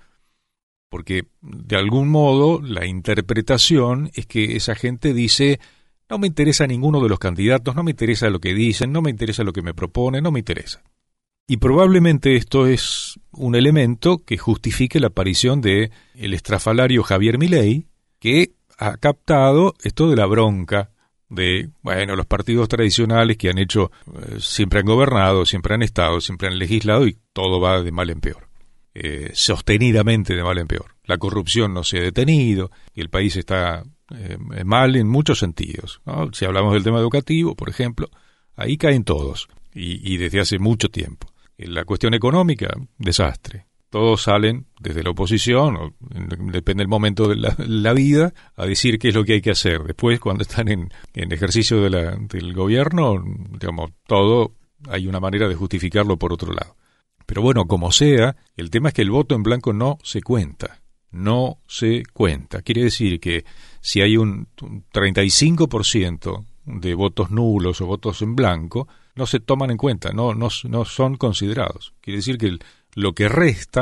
porque de algún modo la interpretación es que esa gente dice, no me interesa ninguno de los candidatos, no me interesa lo que dicen, no me interesa lo que me proponen, no me interesa. Y probablemente esto es un elemento que justifique la aparición de el estrafalario Javier Milei, que ha captado esto de la bronca de, bueno, los partidos tradicionales que han hecho, eh, siempre han gobernado, siempre han estado, siempre han legislado y todo va de mal en peor, eh, sostenidamente de mal en peor. La corrupción no se ha detenido y el país está eh, mal en muchos sentidos, ¿no? Si hablamos del tema educativo, por ejemplo, ahí caen todos y, y desde hace mucho tiempo. En la cuestión económica, desastre. Todos salen desde la oposición, o depende del momento de la, la vida, a decir qué es lo que hay que hacer. Después, cuando están en, en ejercicio de la, del gobierno, digamos, todo hay una manera de justificarlo por otro lado. Pero bueno, como sea, el tema es que el voto en blanco no se cuenta. No se cuenta. Quiere decir que si hay un, un treinta y cinco por ciento de votos nulos o votos en blanco, no se toman en cuenta, no, no, no son considerados. Quiere decir que el, lo que resta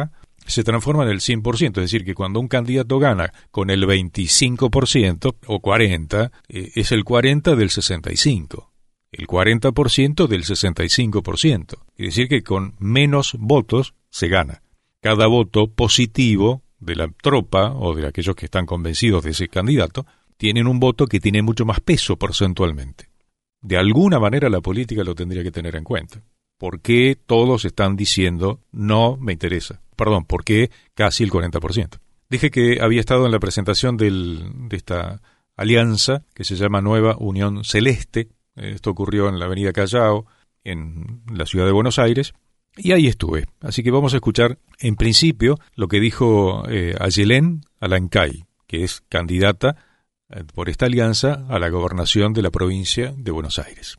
se transforma en el cien por ciento, es decir, que cuando un candidato gana con el veinticinco por ciento o cuarenta por ciento, eh, es el cuarenta por ciento del sesenta y cinco por ciento, el cuarenta por ciento del sesenta y cinco por ciento, es decir, que con menos votos se gana. Cada voto positivo de la tropa o de aquellos que están convencidos de ese candidato tienen un voto que tiene mucho más peso porcentualmente. De alguna manera la política lo tendría que tener en cuenta. ¿Por qué todos están diciendo no me interesa? Perdón, ¿por qué casi el cuarenta por ciento? Dije que había estado en la presentación del, de esta alianza que se llama Nueva Unión Celeste. Esto ocurrió en la avenida Callao, en la ciudad de Buenos Aires, y ahí estuve. Así que vamos a escuchar en principio lo que dijo eh, Ayelén Alancay, que es candidata eh, por esta alianza a la gobernación de la provincia de Buenos Aires.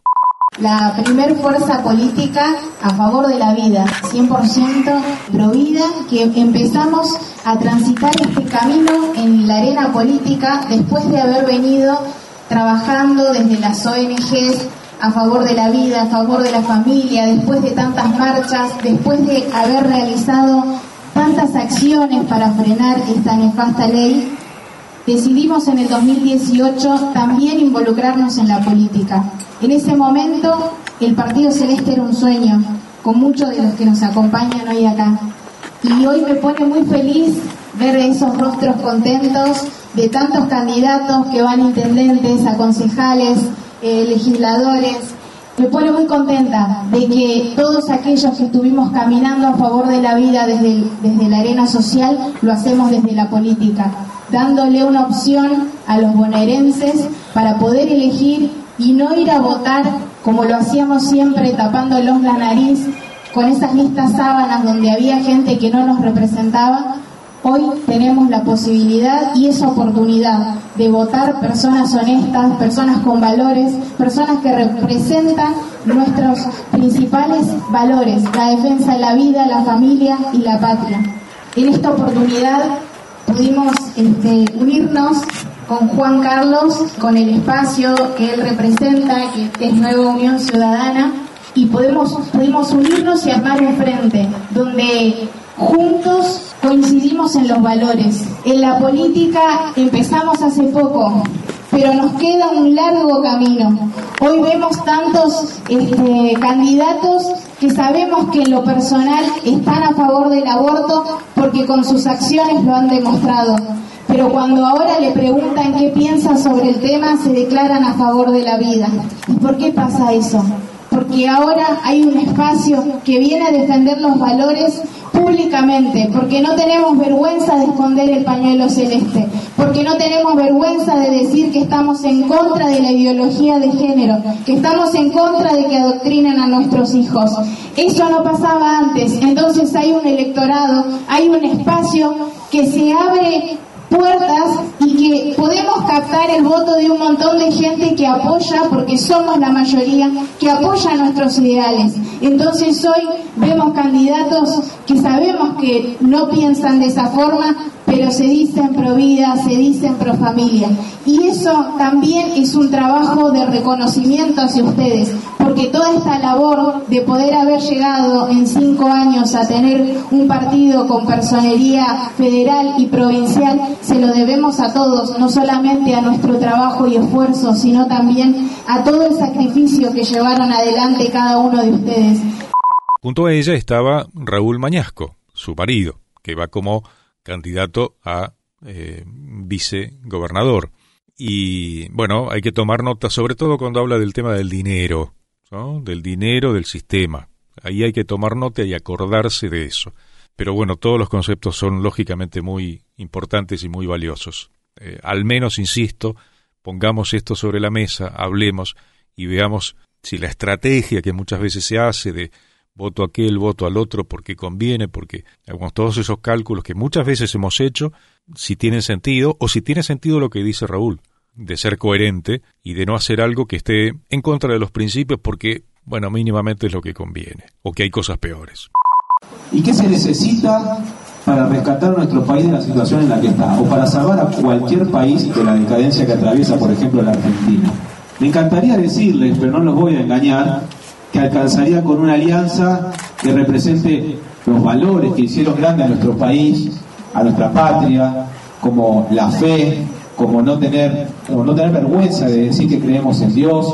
La primer fuerza política a favor de la vida, cien por ciento pro vida, que empezamos a transitar este camino en la arena política después de haber venido trabajando desde las O N Ges a favor de la vida, a favor de la familia, después de tantas marchas, después de haber realizado tantas acciones para frenar esta nefasta ley. Decidimos en el dos mil dieciocho también involucrarnos en la política. En ese momento el Partido Celeste era un sueño, con muchos de los que nos acompañan hoy acá. Y hoy me pone muy feliz ver esos rostros contentos de tantos candidatos que van intendentes, a concejales, eh, legisladores. Me pone muy contenta de que todos aquellos que estuvimos caminando a favor de la vida desde, el, desde la arena social, lo hacemos desde la política, dándole una opción a los bonaerenses para poder elegir y no ir a votar como lo hacíamos siempre, tapándolos la nariz con esas listas sábanas donde había gente que no nos representaba. Hoy tenemos la posibilidad y esa oportunidad de votar personas honestas, personas con valores, personas que representan nuestros principales valores, la defensa de la vida, la familia y la patria. En esta oportunidad pudimos este, unirnos con Juan Carlos, con el espacio que él representa, que es Nueva Unión Ciudadana, y podemos, pudimos unirnos y armar un frente donde juntos coincidimos en los valores. En la política empezamos hace poco, pero nos queda un largo camino. Hoy vemos tantos este, candidatos que sabemos que en lo personal están a favor del aborto porque con sus acciones lo han demostrado. Pero cuando ahora le preguntan qué piensa sobre el tema, se declaran a favor de la vida. ¿Y por qué pasa eso? Porque ahora hay un espacio que viene a defender los valores públicamente, porque no tenemos vergüenza de esconder el pañuelo celeste, porque no tenemos vergüenza de decir que estamos en contra de la ideología de género, que estamos en contra de que adoctrinen a nuestros hijos. Eso no pasaba antes, entonces hay un electorado, hay un espacio que se abre puertas y que podemos captar el voto de un montón de gente que apoya, porque somos la mayoría, que apoya nuestros ideales. Entonces hoy vemos candidatos que sabemos que no piensan de esa forma, pero se dicen pro vida, se dicen pro familia. Y eso también es un trabajo de reconocimiento hacia ustedes, porque toda esta labor de poder haber llegado en cinco años a tener un partido con personería federal y provincial, se lo debemos a todos, no solamente a nuestro trabajo y esfuerzo, sino también a todo el sacrificio que llevaron adelante cada uno de ustedes. Junto a ella estaba Raúl Mañasco, su marido, que va como candidato a eh, vicegobernador. Y bueno, hay que tomar nota, sobre todo cuando habla del tema del dinero, ¿no? Del dinero del sistema. Ahí hay que tomar nota y acordarse de eso. Pero bueno, todos los conceptos son lógicamente muy importantes y muy valiosos. Eh, al menos, insisto, pongamos esto sobre la mesa, hablemos y veamos si la estrategia que muchas veces se hace de voto a aquel, voto al otro, porque conviene, porque hagamos todos esos cálculos que muchas veces hemos hecho, si tienen sentido, o si tiene sentido lo que dice Raúl, de ser coherente y de no hacer algo que esté en contra de los principios porque, bueno, mínimamente es lo que conviene, o que hay cosas peores. ¿Y qué se necesita para rescatar nuestro país de la situación en la que está? O para salvar a cualquier país de la decadencia que atraviesa, por ejemplo, la Argentina. Me encantaría decirles, pero no los voy a engañar, que alcanzaría con una alianza que represente los valores que hicieron grande a nuestro país, a nuestra patria, como la fe, como no tener, como no tener vergüenza de decir que creemos en Dios,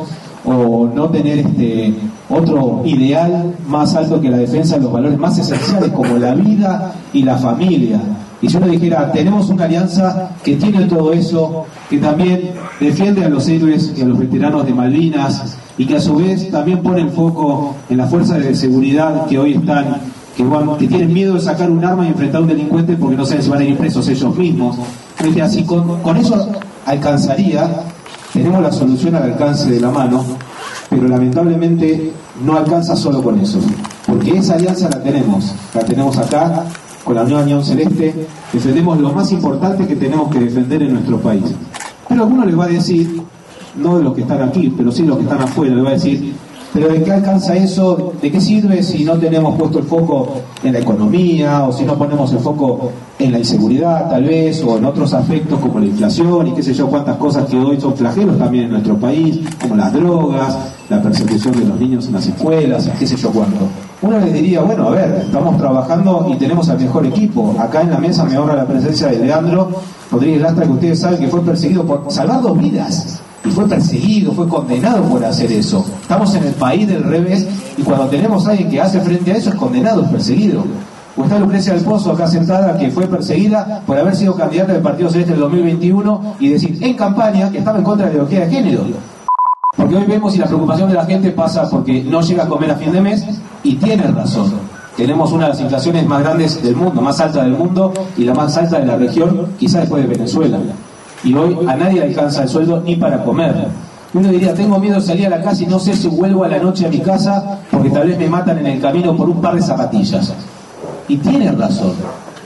o no tener este otro ideal más alto que la defensa de los valores más esenciales como la vida y la familia. Y si uno dijera, tenemos una alianza que tiene todo eso, que también defiende a los héroes y a los veteranos de Malvinas, y que a su vez también pone el foco en las fuerzas de seguridad que hoy están, que, bueno, que tienen miedo de sacar un arma y enfrentar a un delincuente porque no saben si van a ir presos ellos mismos. Así con, con eso alcanzaría, tenemos la solución al alcance de la mano, pero lamentablemente no alcanza solo con eso, porque esa alianza la tenemos, la tenemos acá, con la Unión Unión Celeste, defendemos lo más importante que tenemos que defender en nuestro país. Pero alguno les va a decir, no de los que están aquí, pero sí de los que están afuera, les va a decir, pero ¿de qué alcanza eso? ¿De qué sirve si no tenemos puesto el foco en la economía, o si no ponemos el foco en la inseguridad tal vez, o en otros aspectos como la inflación y qué sé yo, cuántas cosas que hoy son flagelos también en nuestro país, como las drogas, la persecución de los niños en las escuelas, qué sé yo cuánto? Uno les diría, bueno, a ver, estamos trabajando y tenemos al mejor equipo. Acá en la mesa me honra la presencia de Leandro Rodríguez Lastra, que ustedes saben que fue perseguido por salvar dos vidas. Y fue perseguido, fue condenado por hacer eso. Estamos en el país del revés, y cuando tenemos a alguien que hace frente a eso es condenado, es perseguido. O está Lucrecia del Pozo acá sentada, que fue perseguida por haber sido candidata del Partido Celeste en el dos mil veintiuno y decir en campaña que estaba en contra de la ideología de género. Porque hoy vemos y la preocupación de la gente pasa porque no llega a comer a fin de mes, y tiene razón. Tenemos una de las inflaciones más grandes del mundo, más alta del mundo, y la más alta de la región, quizás después de Venezuela. Y hoy a nadie le alcanza el sueldo ni para comer. Uno diría, tengo miedo de salir a la casa y no sé si vuelvo a la noche a mi casa porque tal vez me matan en el camino por un par de zapatillas. Y tiene razón.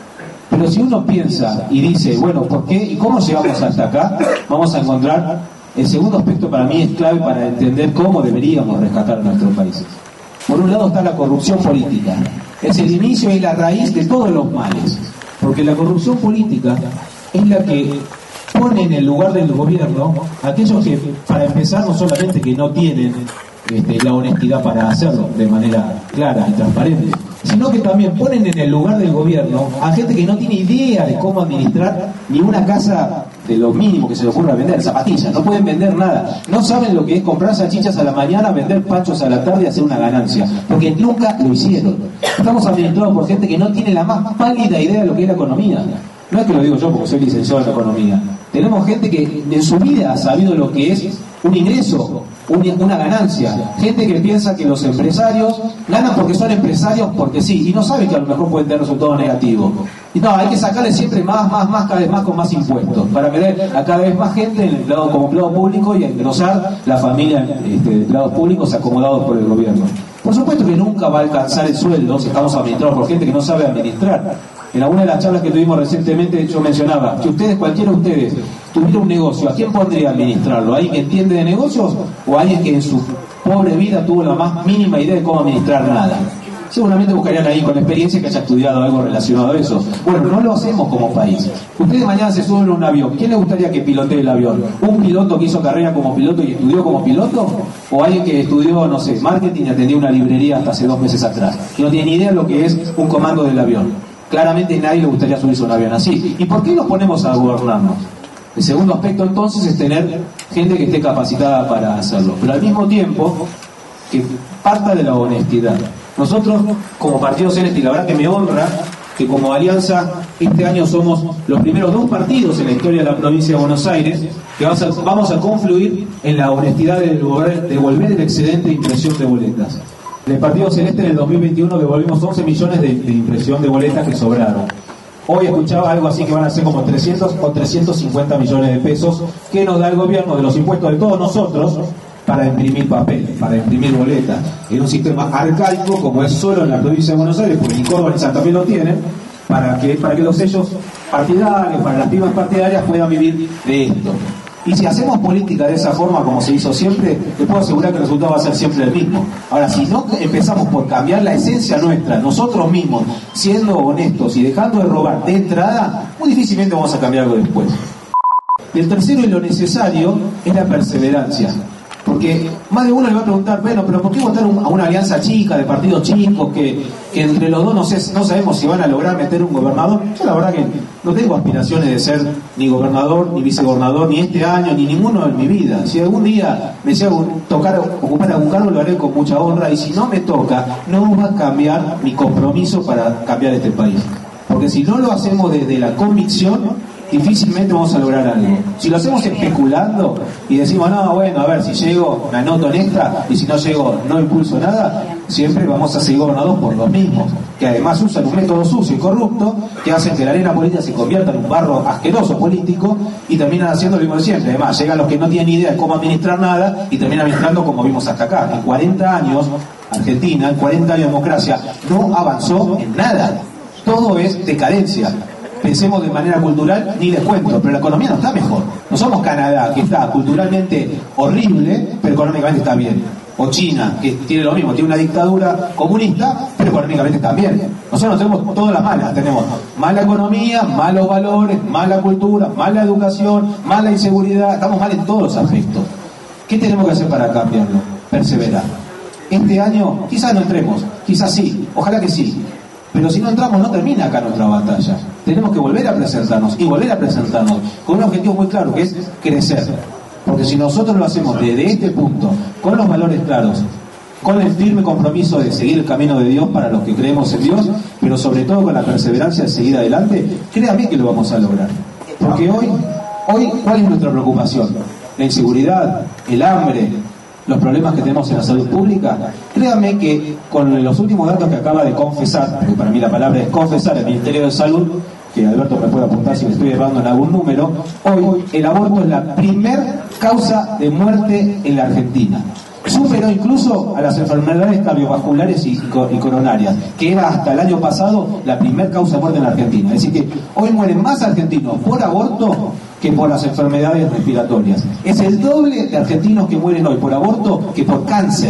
Pero si uno piensa y dice, bueno, ¿por qué y cómo llegamos hasta acá? Vamos a encontrar el segundo aspecto, para mí es clave para entender cómo deberíamos rescatar nuestros países. Por un lado está la corrupción política. Es el inicio y la raíz de todos los males. Porque la corrupción política es la que pone en el lugar del gobierno aquellos que, para empezar, no solamente que no tienen este, la honestidad para hacerlo de manera clara y transparente, sino que también ponen en el lugar del gobierno a gente que no tiene idea de cómo administrar ni una casa de lo mínimo que se le ocurra vender, zapatillas, no pueden vender nada, no saben lo que es comprar salchichas a la mañana, vender panchos a la tarde y hacer una ganancia, porque nunca lo hicieron. Estamos administrados por gente que no tiene la más pálida idea de lo que es la economía. No es que lo digo yo porque soy licenciado en economía. Tenemos gente que en su vida ha sabido lo que es un ingreso, una ganancia. Gente que piensa que los empresarios ganan porque son empresarios porque sí, y no saben que a lo mejor pueden tener resultados negativos. Y no, hay que sacarle siempre más, más, más, cada vez más con más impuestos, para meter a cada vez más gente en el empleado como empleado público y engrosar la familia este, de empleados públicos acomodados por el gobierno. Por supuesto que nunca va a alcanzar el sueldo si estamos administrados por gente que no sabe administrar. En alguna de las charlas que tuvimos recientemente yo mencionaba que ustedes, cualquiera de ustedes, tuviera un negocio, ¿a quién pondría a administrarlo? ¿A alguien que entiende de negocios o a alguien que en su pobre vida tuvo la más mínima idea de cómo administrar nada? Seguramente buscarían ahí con experiencia que haya estudiado algo relacionado a eso. Bueno, no lo hacemos como país. Ustedes mañana se suben a un avión. ¿Quién les gustaría que pilotee el avión? ¿Un piloto que hizo carrera como piloto y estudió como piloto? ¿O alguien que estudió, no sé, marketing y atendió una librería hasta hace dos meses atrás? Que no tiene ni idea de lo que es un comando del avión. Claramente nadie le gustaría subirse a un avión así. ¿Y por qué nos ponemos a gobernarnos? El segundo aspecto entonces es tener gente que esté capacitada para hacerlo, pero al mismo tiempo que parta de la honestidad. Nosotros como Partido Celeste, y la verdad que me honra que como alianza este año somos los primeros dos partidos en la historia de la provincia de Buenos Aires que vamos a, vamos a confluir en la honestidad de devolver, devolver el excedente de impresión de boletas. En el Partido Celeste en el dos mil veintiuno devolvimos once millones de, de impresión de boletas que sobraron. Hoy escuchaba algo así que van a ser como trescientos o trescientos cincuenta millones de pesos que nos da el gobierno de los impuestos de todos nosotros para imprimir papel, para imprimir boletas, en un sistema arcaico como es solo en la provincia de Buenos Aires, porque ni Córdoba ni Santa Fe lo tienen, para que, para que los sellos partidarios, para las pymes partidarias puedan vivir de esto. Y si hacemos política de esa forma como se hizo siempre, les puedo asegurar que el resultado va a ser siempre el mismo. Ahora, si no empezamos por cambiar la esencia nuestra, nosotros mismos, siendo honestos y dejando de robar de entrada, muy difícilmente vamos a cambiar algo después. Y el tercero y lo necesario es la perseverancia. Porque más de uno le va a preguntar, bueno, pero ¿por qué votar un, a una alianza chica, de partidos chicos, que, que entre los dos no, sé, no sabemos si van a lograr meter un gobernador? Yo la verdad que no tengo aspiraciones de ser ni gobernador, ni vicegobernador, ni este año, ni ninguno en mi vida. Si algún día me desea tocar, ocupar algún cargo, lo haré con mucha honra, y si no me toca, no va a cambiar mi compromiso para cambiar este país. Porque si no lo hacemos desde la convicción, difícilmente vamos a lograr algo. Si lo hacemos especulando y decimos, no, bueno, a ver, si llego me anoto en esta, y si no llego no impulso nada, siempre vamos a seguir gobernados por los mismos, que además usan un método sucio y corrupto, que hacen que la arena política se convierta en un barro asqueroso político, y terminan haciendo lo mismo de siempre. Además, llegan los que no tienen idea de cómo administrar nada, y terminan administrando como vimos hasta acá. En cuarenta años, Argentina, en cuarenta años de democracia, no avanzó en nada. Todo es decadencia. Pensemos de manera cultural, ni les cuento, pero la economía no está mejor. No somos Canadá, que está culturalmente horrible, pero económicamente está bien. O China, que tiene lo mismo, tiene una dictadura comunista, pero económicamente está bien. Nosotros tenemos todas las malas, tenemos mala economía, malos valores, mala cultura, mala educación, mala inseguridad, estamos mal en todos los aspectos. ¿Qué tenemos que hacer para cambiarlo? Perseverar. Este año quizás no entremos, quizás sí, ojalá que sí. Pero si no entramos, no termina acá nuestra batalla. Tenemos que volver a presentarnos y volver a presentarnos con un objetivo muy claro, que es crecer. Porque si nosotros lo hacemos desde este punto, con los valores claros, con el firme compromiso de seguir el camino de Dios para los que creemos en Dios, pero sobre todo con la perseverancia de seguir adelante, créame que lo vamos a lograr. Porque hoy, hoy ¿cuál es nuestra preocupación? La inseguridad, el hambre, los problemas que tenemos en la salud pública. Créanme que con los últimos datos que acaba de confesar, porque para mí la palabra es confesar, el Ministerio de Salud, que Alberto me puede apuntar si me estoy llevando en algún número, hoy el aborto es la primer causa de muerte en la Argentina. Superó incluso a las enfermedades cardiovasculares y, y coronarias, que era hasta el año pasado la primer causa de muerte en la Argentina. Es decir que hoy mueren más argentinos por aborto que por las enfermedades respiratorias. Es el doble de argentinos que mueren hoy por aborto que por cáncer.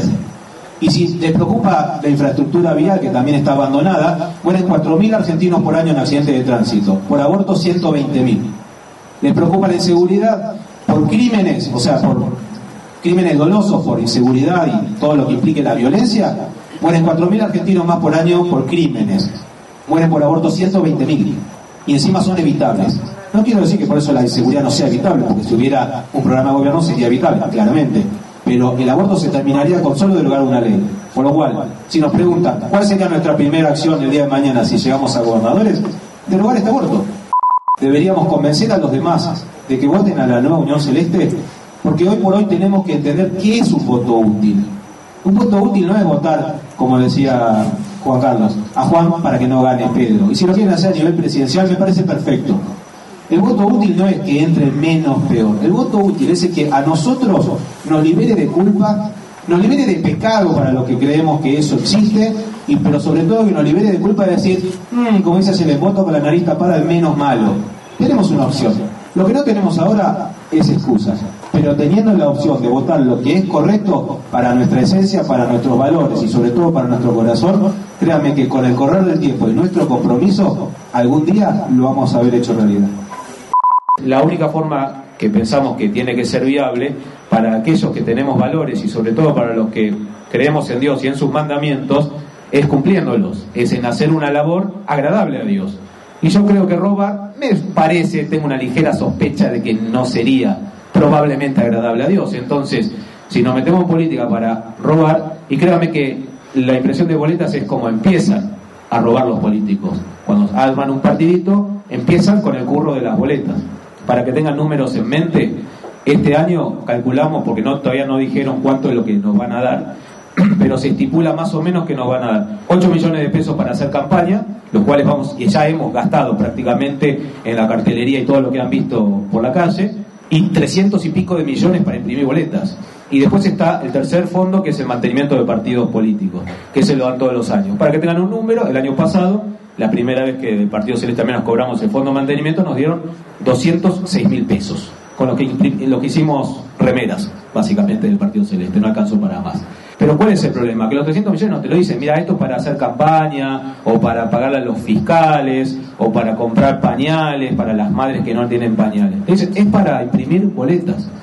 Y si les preocupa la infraestructura vial, que también está abandonada, mueren cuatro mil argentinos por año en accidentes de tránsito. Por aborto, ciento veinte mil. Les preocupa la inseguridad por crímenes, o sea, por crímenes dolosos, por inseguridad y todo lo que implique la violencia. Mueren cuatro mil argentinos más por año por crímenes. Mueren por aborto ciento veinte mil. Y encima son evitables. No quiero decir que por eso la inseguridad no sea evitable, porque si hubiera un programa de gobierno sería evitable, claramente. Pero el aborto se terminaría con solo derogar una ley. Por lo cual, si nos preguntan cuál sería nuestra primera acción el día de mañana si llegamos a gobernadores, derogar este aborto. Deberíamos convencer a los demás de que voten a la nueva Unión Celeste, porque hoy por hoy tenemos que entender qué es un voto útil. Un voto útil no es votar, como decía Juan Carlos, a Juan para que no gane Pedro. Y si lo quieren hacer a nivel presidencial me parece perfecto. El voto útil no es que entre menos peor. El voto útil es el que a nosotros nos libere de culpa, nos libere de pecado para los que creemos que eso existe, y pero sobre todo que nos libere de culpa de decir, mmm, como dice el voto con la nariz tapada, el menos malo. Tenemos una opción. Lo que no tenemos ahora es excusas. Pero teniendo la opción de votar lo que es correcto para nuestra esencia, para nuestros valores y sobre todo para nuestro corazón, créanme que con el correr del tiempo y nuestro compromiso, algún día lo vamos a haber hecho realidad. La única forma que pensamos que tiene que ser viable para aquellos que tenemos valores y sobre todo para los que creemos en Dios y en sus mandamientos es cumpliéndolos, es en hacer una labor agradable a Dios. Y yo creo que robar, me parece, tengo una ligera sospecha de que no sería probablemente agradable a Dios. Entonces, si nos metemos en política para robar, y créanme que la impresión de boletas es como empiezan a robar los políticos. Cuando arman un partidito, empiezan con el curro de las boletas. Para que tengan números en mente, este año calculamos, porque no todavía no dijeron cuánto es lo que nos van a dar, pero se estipula más o menos que nos van a dar ocho millones de pesos para hacer campaña, los cuales vamos y ya hemos gastado prácticamente en la cartelería y todo lo que han visto por la calle, y trescientos y pico de millones para imprimir boletas. Y después está el tercer fondo, que es el mantenimiento de partidos políticos, que se lo dan todos los años. Para que tengan un número, el año pasado, la primera vez que del Partido Celeste también nos cobramos el fondo de mantenimiento, nos dieron doscientos seis mil pesos, con lo que, lo que hicimos remeras, básicamente, del Partido Celeste, no alcanzó para más. Pero ¿cuál es el problema? Que los trescientos millones no te lo dicen, mira, esto es para hacer campaña, o para pagarle a los fiscales, o para comprar pañales para las madres que no tienen pañales. Dicen, es para imprimir boletas.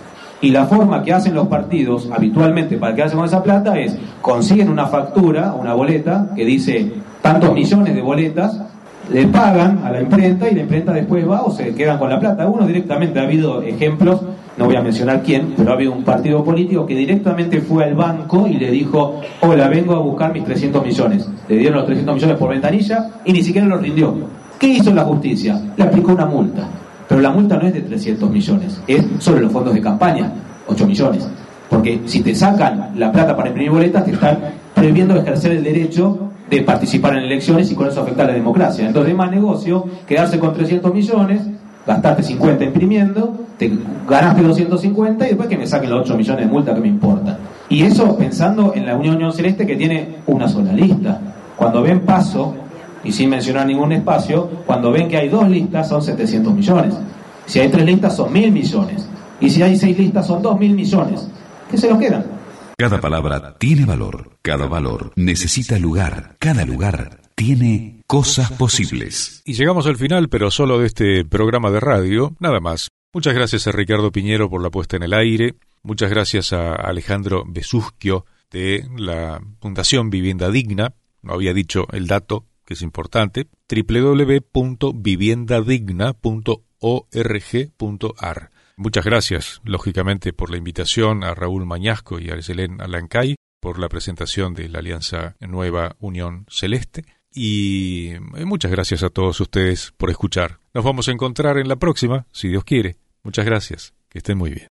Y la forma que hacen los partidos habitualmente para quedarse con esa plata es, consiguen una factura, una boleta, que dice tantos millones de boletas, le pagan a la imprenta y la imprenta después va o se quedan con la plata. Uno directamente, ha habido ejemplos, no voy a mencionar quién, pero ha habido un partido político que directamente fue al banco y le dijo, hola, vengo a buscar mis trescientos millones. Le dieron los trescientos millones por ventanilla y ni siquiera los rindió. ¿Qué hizo la justicia? Le aplicó una multa. Pero la multa no es de trescientos millones, es sobre los fondos de campaña, ocho millones. Porque si te sacan la plata para imprimir boletas, te están prohibiendo ejercer el derecho de participar en elecciones y con eso afectar a la democracia. Entonces es más negocio quedarse con trescientos millones, gastarte cincuenta imprimiendo, te ganaste doscientos cincuenta y después que me saquen los ocho millones de multa, que me importa. Y eso pensando en la Unión Celeste, que tiene una sola lista. Cuando ven Paso, y sin mencionar ningún espacio, cuando ven que hay dos listas son setecientos millones. Si hay tres listas son mil millones. Y si hay seis listas son dos mil millones. ¿Qué se los quedan? Cada palabra tiene valor, cada valor necesita lugar, cada lugar tiene cosas posibles. Y llegamos al final, pero solo de este programa de radio, nada más. Muchas gracias a Ricardo Piñero por la puesta en el aire. Muchas gracias a Alejandro Besusquio de la Fundación Vivienda Digna. No había dicho el dato, que es importante, doble u doble u doble u punto vivienda digna punto org punto a r. Muchas gracias, lógicamente, por la invitación a Raúl Mañasco y a Arcelén Alancay por la presentación de la Alianza Nueva Unión Celeste. Y muchas gracias a todos ustedes por escuchar. Nos vamos a encontrar en la próxima, si Dios quiere. Muchas gracias. Que estén muy bien.